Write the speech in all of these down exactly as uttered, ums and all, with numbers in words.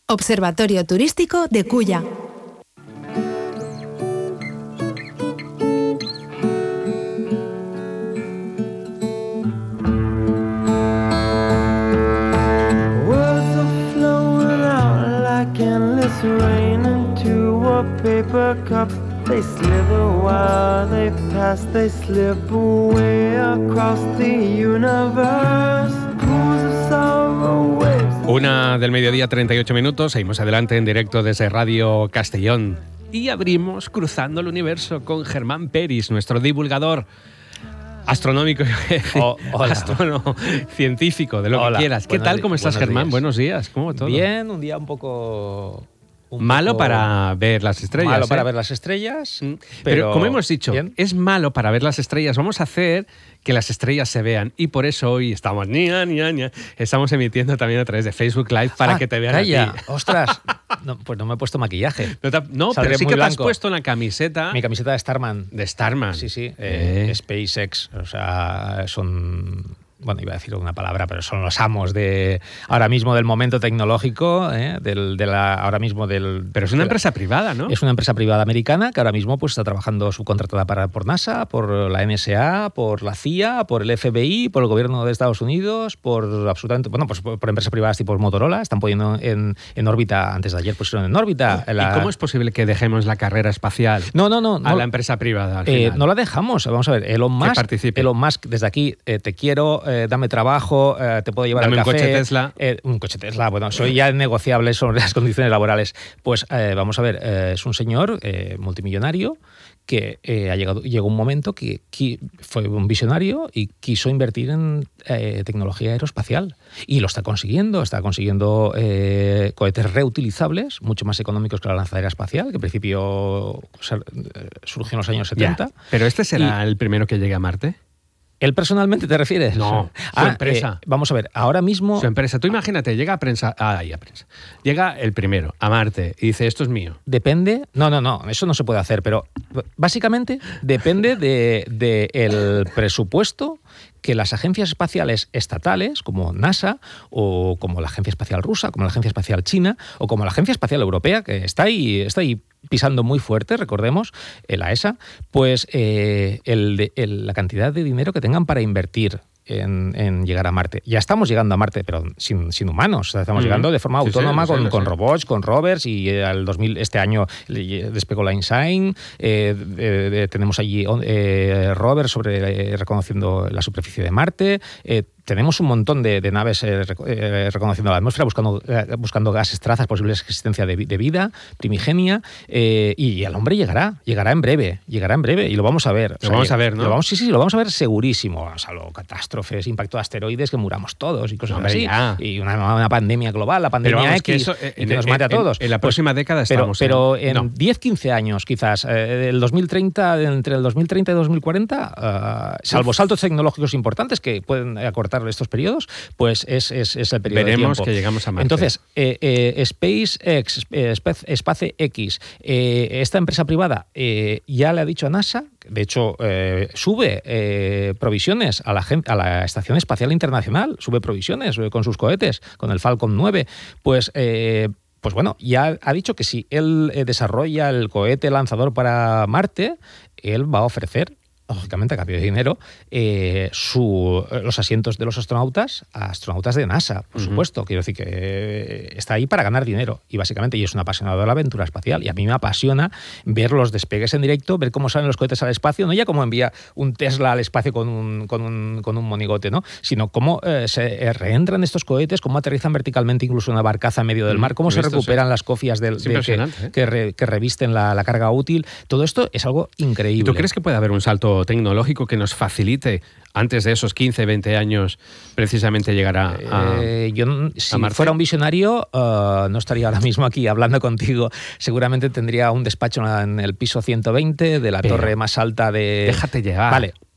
Observatorio Turístico de Culla. They slither while they pass, they slip away across the universe. Pools of sorrow waves. Una del mediodía, treinta y ocho minutos. Seguimos adelante en directo desde Radio Castellón. Y abrimos Cruzando el Universo con Germán Peris, nuestro divulgador astronómico, oh, astrónomo, científico, de lo hola, que quieras. ¿Qué tal? ¿Cómo estás, Germán? Días. Buenos días. ¿Cómo va todo? Bien, un día un poco... Un malo poco para ver las estrellas. Malo ¿eh? para ver las estrellas. Pero, pero como hemos dicho, ¿bien? Es malo para ver las estrellas. Vamos a hacer que las estrellas se vean. Y por eso hoy estamos, nia, nia, nia, estamos emitiendo también a través de Facebook Live para ah, que te vean calla. a ti. ¡Ostras! No, pues no me he puesto maquillaje. No, te, no pero sí que te has puesto una camiseta. Mi camiseta de Starman. De Starman. Sí, sí. Eh. Eh, SpaceX. O sea, son... Bueno, iba a decir una palabra, pero son los amos de ahora mismo del momento tecnológico, ¿eh? del, de la, ahora mismo del... Pero es una empresa privada, ¿no? Es una empresa privada americana que ahora mismo pues, está trabajando subcontratada para, por NASA, por la N S A, por la C I A, por el F B I, por el gobierno de Estados Unidos, por absolutamente... Bueno, pues por, por empresas privadas tipo Motorola. Están poniendo en, en órbita, antes de ayer pusieron en órbita... ¿Y la... cómo es posible que dejemos la carrera espacial no, no, no, a no, la empresa privada? Al eh, no la dejamos. Vamos a ver, Elon Musk, Elon Musk desde aquí, eh, te quiero, eh, dame trabajo, Eh, te puedo llevar Dame al café. un coche Tesla. Eh, un coche Tesla, bueno, soy ya negociable sobre las condiciones laborales. Pues eh, vamos a ver, eh, es un señor eh, multimillonario que eh, ha llegado, llegó un momento que, que fue un visionario y quiso invertir en eh, tecnología aeroespacial. Y lo está consiguiendo, está consiguiendo eh, cohetes reutilizables, mucho más económicos que la lanzadera espacial, que en principio o sea, surgió en los años setenta. Ya, pero este será y, el primero que llegue a Marte. ¿Él personalmente te refieres? No, su ah, empresa. Eh, vamos a ver, ahora mismo... Su empresa. Tú imagínate, llega a prensa... Ah, ahí a prensa. Llega el primero, a Marte, y dice, esto es mío. Depende... No, no, no, eso no se puede hacer, pero básicamente depende de, de el presupuesto que las agencias espaciales estatales, como NASA, o como la Agencia Espacial Rusa, como la Agencia Espacial China, o como la Agencia Espacial Europea, que está ahí, está ahí pisando muy fuerte, recordemos, la E S A, pues eh, el de, el, la cantidad de dinero que tengan para invertir en, en llegar a Marte. Ya estamos llegando a Marte, pero sin, sin humanos. O sea, estamos mm-hmm. llegando de forma sí, autónoma sí, con, sí, con sí. robots, con rovers, y al dos mil, este año despegó la InSign. Eh, eh, eh, tenemos allí eh, rovers sobre, eh, reconociendo la superficie de Marte. Eh, Tenemos un montón de, de naves eh, eh, reconociendo la atmósfera, buscando, eh, buscando gases, trazas, posibles existencia de, de vida primigenia, eh, y el hombre llegará, llegará en breve, llegará en breve, y lo vamos a ver. Lo o sea, vamos a ver, ¿no? Lo vamos, sí, sí, lo vamos a ver segurísimo, salvo catástrofes, impacto de asteroides, que muramos todos y cosas hombre, así. Ya. Y una, una pandemia global, la pandemia vamos, X, que eso, eh, en, que nos en, mate a en, todos. En la próxima pues, década pero, estamos. Pero en, en no. diez, quince años, quizás, eh, el dos mil treinta, entre el dos mil treinta y dos mil cuarenta, uh, salvo saltos tecnológicos importantes que pueden acortar estos periodos, pues es, es, es el periodo Veremos de tiempo. que llegamos a Marte. Entonces, eh, eh, SpaceX, eh, SpaceX, eh, esta empresa privada eh, ya le ha dicho a NASA, de hecho, eh, sube eh, provisiones a la, a la Estación Espacial Internacional, sube provisiones eh, con sus cohetes, con el Falcon nueve, pues... Eh, Pues bueno, ya ha dicho que si él eh, desarrolla el cohete lanzador para Marte, él va a ofrecer, lógicamente a cambio de dinero, eh, su, los asientos de los astronautas a astronautas de NASA, por uh-huh. supuesto. Quiero decir que eh, está ahí para ganar dinero, y básicamente, y es un apasionado de la aventura espacial, y a mí me apasiona ver los despegues en directo, ver cómo salen los cohetes al espacio, no ya cómo envía un Tesla al espacio con un, con un, con un monigote, ¿no? Sino cómo eh, se reentran estos cohetes, cómo aterrizan verticalmente incluso una barcaza en medio del mar, cómo se recuperan las cofias del, de, que, ¿eh? que, re, que revisten la, la carga útil. Todo esto es algo increíble. ¿Y tú crees que puede haber un salto tecnológico que nos facilite antes de esos quince, veinte años precisamente llegar a, a eh, yo, si a Marte? Fuera un visionario, uh, no estaría ahora mismo aquí hablando contigo. Seguramente tendría un despacho en el piso ciento veinte de la Pero torre más alta de... Déjate llevar. Vale.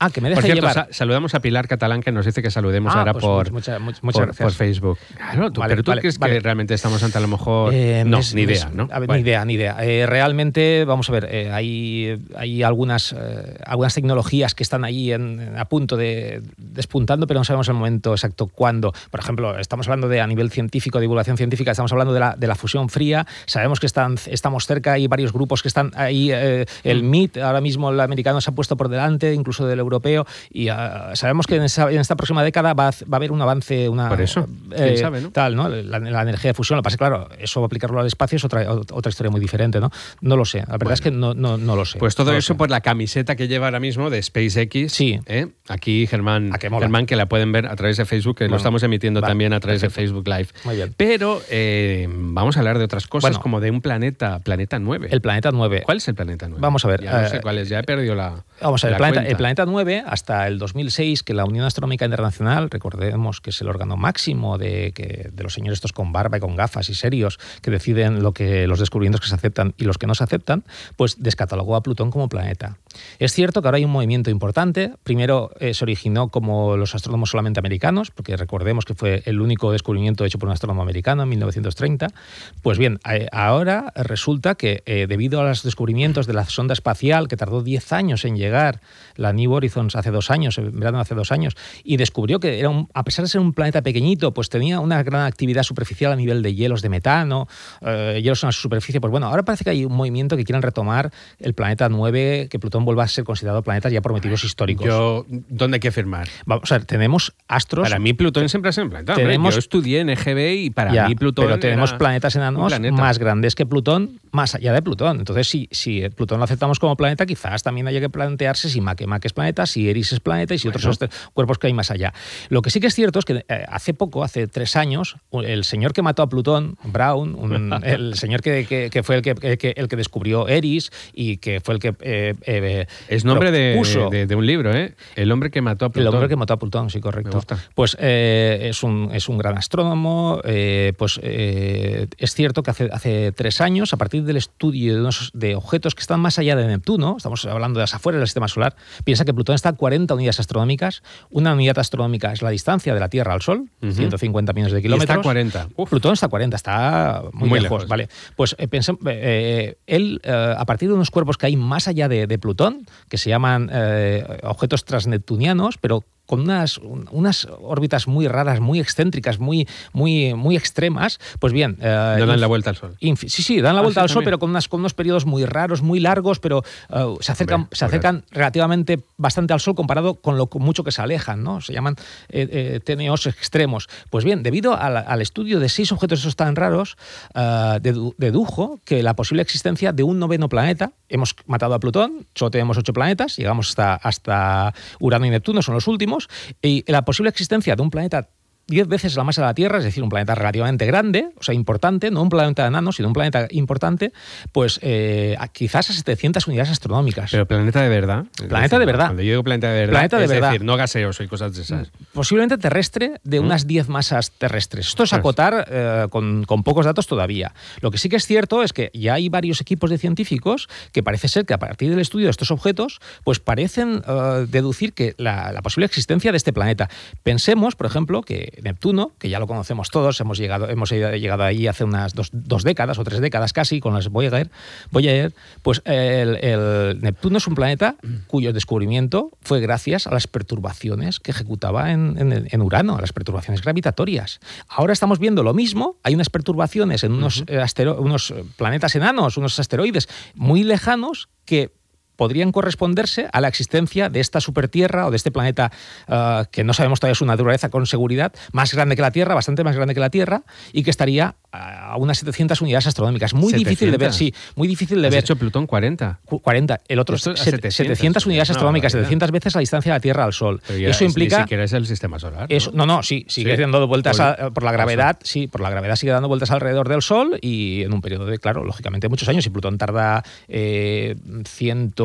Ah, que me Por deje cierto, llevar. sa- saludamos a Pilar Catalán, que nos dice que saludemos Ah, ahora pues por, muchas, muchas, muchas por, gracias. por Facebook. Claro, tú, Vale, pero tú vale, crees vale. que realmente estamos ante a lo mejor... Eh, no, es- ni idea, es- ¿no? a ver, Bueno. Ni idea, ni idea. Eh, realmente, vamos a ver, eh, hay, hay algunas, eh, algunas tecnologías que están ahí en, a punto de despuntando, pero no sabemos el momento exacto cuándo. Por ejemplo, estamos hablando de a nivel científico, divulgación científica, estamos hablando de la, de la fusión fría. Sabemos que están, estamos cerca, hay varios grupos que están ahí. Eh, el M I T, ahora mismo el americano se ha puesto por delante, incluso del europeo, y uh, sabemos que en, esa, en esta próxima década va a, va a haber un avance, una... Por eso, quién eh, sabe, ¿no? Tal, ¿no? La, la energía de fusión. Lo que pasa es que, claro, eso aplicarlo al espacio es otra, otra historia muy diferente, ¿no? No lo sé. La verdad Bueno. es que no, no, no lo sé. Pues todo no lo eso sé. por la camiseta que lleva ahora mismo de SpaceX. Sí. ¿eh? Aquí Germán, Ah, que mola. Germán, que la pueden ver a través de Facebook, que lo Bueno, estamos emitiendo vale, también a través perfecto. de Facebook Live. Muy bien. Pero eh, vamos a hablar de otras cosas, Bueno. como de un planeta, Planeta nueve. El planeta nueve. ¿Cuál es el Planeta nueve? Vamos a ver, Ya no eh, sé cuál es, ya he perdido la Vamos a ver, la el planeta, cuenta. el planeta nueve, hasta el dos mil seis, que la Unión Astronómica Internacional, recordemos que es el órgano máximo de, que, de los señores estos con barba y con gafas y serios, que deciden lo que, los descubrimientos que se aceptan y los que no se aceptan, pues descatalogó a Plutón como planeta. Es cierto que ahora hay un movimiento importante. Primero eh, se originó como los astrónomos solamente americanos, porque recordemos que fue el único descubrimiento hecho por un astrónomo americano en mil novecientos treinta. Pues bien, eh, ahora resulta que eh, debido a los descubrimientos de la sonda espacial, que tardó diez años en llegar, la New Horizons hace dos años, en verano hace dos años, y descubrió que era un, a pesar de ser un planeta pequeñito, pues tenía una gran actividad superficial a nivel de hielos de metano, eh, hielos en la superficie. Pues bueno, ahora parece que hay un movimiento que quieren retomar el planeta nueve, que Plutón vuelva a ser considerado planeta ya por motivos históricos. Yo, ¿dónde hay que firmar? Vamos a ver, tenemos astros... Para mí Plutón siempre ha sido un planeta. hombre. tenemos- Yo estudié en E G B y para Ya, mí Plutón pero tenemos era planetas un enanos planeta. más grandes que Plutón, más allá de Plutón. Entonces, si, si Plutón lo aceptamos como planeta, quizás también haya que plantearse si Makemake es planeta, si Eris es planeta y si Bueno. otros este- cuerpos que hay más allá. Lo que sí que es cierto es que eh, hace poco, hace tres años, el señor que mató a Plutón, Brown, un- el señor que, que- que fue el que, el que, el que descubrió Eris y que fue el que eh, eh, Es nombre de, propuso- de- de un libro, ¿eh? El hombre que mató a el Plutón. hombre que mató a Plutón, sí, correcto. Me gusta. Pues eh, es, un, es un gran astrónomo. Eh, pues eh, es cierto que hace, hace tres años, a partir del estudio de, unos, de objetos que están más allá de Neptuno, estamos hablando de las afueras del sistema solar, piensa que Plutón está a cuarenta unidades astronómicas. Una unidad astronómica es la distancia de la Tierra al Sol, Ujú. ciento cincuenta millones de Y kilómetros. está a cuarenta. Uf. Plutón está a cuarenta, está muy, Muy lejos, lejos. ¿vale? Pues eh, pensem- eh, él, eh, a partir de unos cuerpos que hay más allá de, de Plutón, que se llaman eh, objetos transneptunianos, pero con unas, un- unas órbitas muy raras, muy excéntricas, muy, muy, muy extremas, pues bien... eh, No dan inf- la vuelta al sol. Infi- Sí, sí, dan la Ah, vuelta sí, al Sol, también. pero con, unas, con unos periodos muy raros, muy largos, pero eh, se acercan, Hombre, se acercan relativamente bastante al Sol comparado con lo mucho que se alejan, ¿no? Se llaman eh, eh, T N Os extremos. Pues bien, debido al, al estudio de seis objetos esos tan raros, eh, dedu- dedujo que la posible existencia de un noveno planeta, hemos matado a Plutón, solo tenemos ocho planetas, llegamos hasta, hasta Urano y Neptuno, son los últimos, y la posible existencia de un planeta diez veces la masa de la Tierra, es decir, un planeta relativamente grande, o sea, importante, no un planeta enano, sino un planeta importante, pues eh, a- quizás a setecientas unidades astronómicas. Pero planeta de verdad. Es Planeta de verdad. Cuando yo digo planeta de verdad, Planeta de es verdad. decir, no gaseoso y cosas de esas. Posiblemente terrestre, de ¿Mm? unas diez masas terrestres. Esto es Ostras. acotar eh, con, con pocos datos todavía. Lo que sí que es cierto es que ya hay varios equipos de científicos que parece ser que a partir del estudio de estos objetos, pues parecen eh, deducir que la, la posible existencia de este planeta. Pensemos, por ejemplo, que Neptuno, que ya lo conocemos todos, hemos llegado, hemos llegado ahí hace unas dos, dos décadas o tres décadas casi con las Voyager, Voyager pues el, el Neptuno es un planeta cuyo descubrimiento fue gracias a las perturbaciones que ejecutaba en, en, en Urano, a las perturbaciones gravitatorias. Ahora estamos viendo lo mismo, hay unas perturbaciones en unos, uh-huh. astero- unos planetas enanos, unos asteroides muy lejanos que podrían corresponderse a la existencia de esta supertierra o de este planeta uh, que no sabemos todavía su naturaleza con seguridad, más grande que la Tierra, bastante más grande que la Tierra, y que estaría a unas setecientas unidades astronómicas. Muy ¿setecientas? Difícil de ver, sí, muy difícil de ¿Has ver. hecho Plutón cuarenta? cuarenta, el otro Esto a set- setecientas, setecientas unidades una astronómicas, barbaridad. setecientas veces la distancia de la Tierra al Sol. Pero ya Eso es- implica... Ni siquiera es el sistema solar. ¿no? Eso, no, no, sí, sigue Sí. dando vueltas Por- a- por la gravedad, sí, por la gravedad sigue dando vueltas alrededor del Sol y en un periodo de, claro, lógicamente muchos años. Si Plutón tarda eh, ciento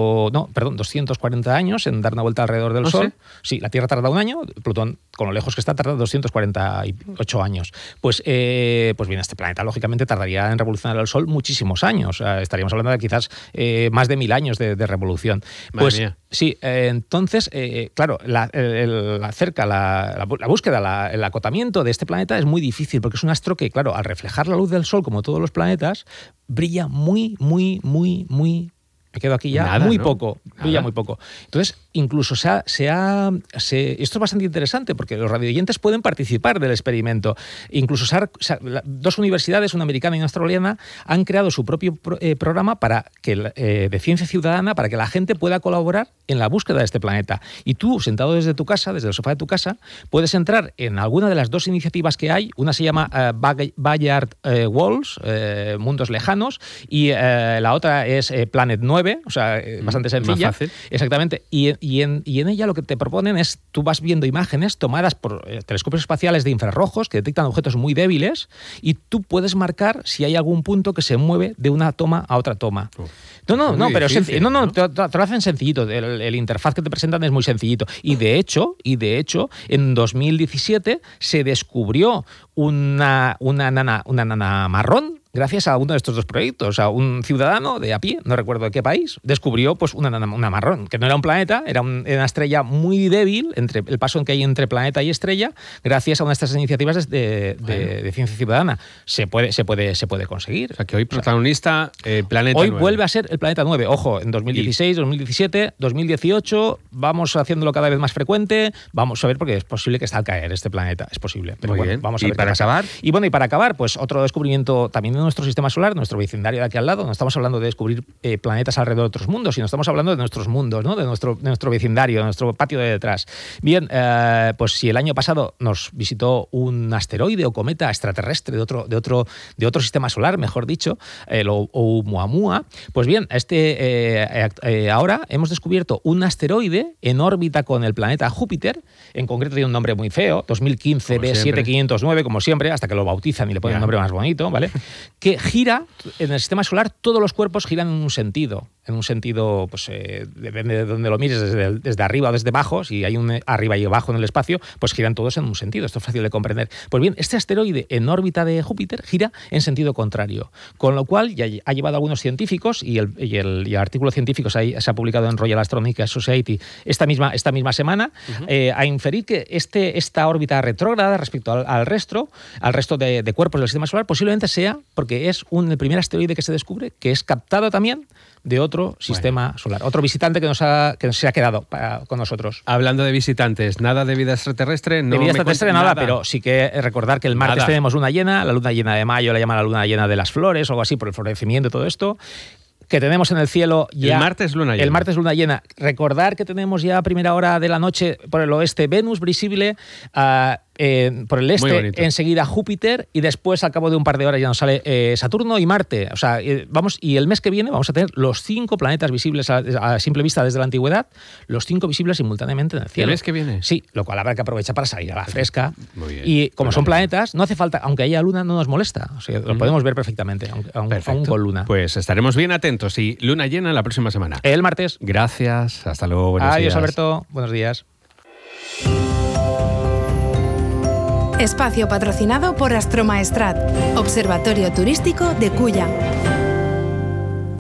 ciento, no, perdón, doscientos cuarenta años en dar una vuelta alrededor del ¿Ah, Sol. sí? Sí, la Tierra tarda un año, Plutón, con lo lejos que está, tarda doscientos cuarenta y ocho años. Pues, eh, pues bien, este planeta lógicamente tardaría en revolucionar al Sol muchísimos años. Eh, estaríamos hablando de quizás eh, más de mil años de, de revolución. Madre Pues mía. sí, eh, entonces, eh, claro, la, el, la cerca, la, la, la búsqueda, la, el acotamiento de este planeta es muy difícil porque es un astro que, claro, al reflejar la luz del Sol, como todos los planetas, brilla muy, muy, muy, muy... Me quedo aquí ya, Nada, muy ¿no? poco, brilla Nada. muy poco. Entonces, incluso se ha, se ha se, esto es bastante interesante porque los radioyentes pueden participar del experimento. Incluso se ha, se ha, la, dos universidades, una americana y una australiana, han creado su propio pro, eh, programa para que, eh, de ciencia ciudadana para que la gente pueda colaborar en la búsqueda de este planeta. Y tú, sentado desde tu casa, desde el sofá de tu casa, puedes entrar en alguna de las dos iniciativas que hay. Una se llama uh, Bayard uh, Walls, uh, Mundos Lejanos, y uh, la otra es uh, Planet nueve, o sea, mm, bastante sencilla. Más fácil. Exactamente. Y, y, en, y en ella lo que te proponen es, tú vas viendo imágenes tomadas por eh, telescopios espaciales de infrarrojos que detectan objetos muy débiles y tú puedes marcar si hay algún punto que se mueve de una toma a otra toma. Uf, no, no, no, pero difícil, no, no, ¿no? Te, te lo hacen sencillito. El, el interfaz que te presentan es muy sencillito. Y de hecho, y de hecho, en dos mil diecisiete se descubrió una, una, nana, una nana marrón gracias a uno de estos dos proyectos. O sea, un ciudadano de a pie, no recuerdo de qué país, descubrió pues una, una marrón, que no era un planeta, era un, una estrella muy débil, entre el paso que hay entre planeta y estrella, gracias a una de estas iniciativas de, de, bueno. de, de ciencia ciudadana. Se puede, se puede, se puede conseguir. O sea, que hoy protagonista eh, Planeta Hoy nueve. vuelve a ser el Planeta nueve. Ojo, en dos mil dieciséis, Y... dos mil diecisiete, dos mil dieciocho, vamos haciéndolo cada vez más frecuente. Vamos a ver, porque es posible que está al caer este planeta. Es posible. Pero Muy bueno, bien. vamos a ¿Y ver qué para pasa. acabar? Y bueno, y para acabar, pues otro descubrimiento también de nuestro sistema solar, nuestro vecindario de aquí al lado. No estamos hablando de descubrir eh, planetas alrededor de otros mundos, sino estamos hablando de nuestros mundos, ¿no? De nuestro, de nuestro vecindario, de nuestro patio de detrás. Bien, eh, pues si el año pasado nos visitó un asteroide o cometa extraterrestre de otro, de otro, de otro sistema solar, mejor dicho, el Oumuamua, pues bien, este, eh, eh, ahora hemos descubierto un asteroide en órbita con el planeta Júpiter, en concreto tiene un nombre muy feo, dos mil quince B siete quinientos nueve, como siempre, hasta que lo bautizan y le ponen Ya. un nombre más bonito, ¿vale? Que gira, en el sistema solar todos los cuerpos giran en un sentido, en un sentido, pues eh, depende de donde lo mires, desde, desde arriba o desde abajo, si hay un arriba y abajo en el espacio, pues giran todos en un sentido, esto es fácil de comprender. Pues bien, este asteroide en órbita de Júpiter gira en sentido contrario, con lo cual ya ha llevado a algunos científicos, y el, y el, y el artículo científico se ha, se ha publicado en Royal Astronomical Society esta misma, esta misma semana, uh-huh. eh, a inferir que este, esta órbita retrógrada respecto al, al resto, al resto de, de cuerpos del sistema solar, posiblemente sea porque es un, el primer asteroide que se descubre que es captado también de otro sistema bueno. solar, otro visitante que nos ha que se ha quedado para, con nosotros. Hablando de visitantes, nada de vida extraterrestre, no de vida extraterrestre nada, nada, pero sí que recordar que el martes nada. tenemos luna llena, la luna llena de mayo la llaman la luna llena de las flores o algo así por el florecimiento y todo esto. Que tenemos en el cielo ya... El martes luna llena. El martes luna llena. Recordar que tenemos ya a primera hora de la noche por el oeste Venus visible, uh, eh, por el este enseguida Júpiter y después al cabo de un par de horas ya nos sale eh, Saturno y Marte. O sea, eh, vamos, y el mes que viene vamos a tener los cinco planetas visibles a, a simple vista desde la antigüedad, los cinco visibles simultáneamente en el cielo. ¿El mes que viene? Sí, lo cual habrá que aprovechar para salir a la fresca. Muy bien. Y como Muy son bien. planetas, no hace falta, aunque haya luna, no nos molesta. O sea, lo mm. podemos ver perfectamente, aun, aun, aun con luna. Pues estaremos bien atentos y luna llena la próxima semana. El martes. Gracias, hasta luego, buenos Adiós, días. Alberto, buenos días. Espacio patrocinado por Astromaestrat, Observatorio Turístico de Cuya.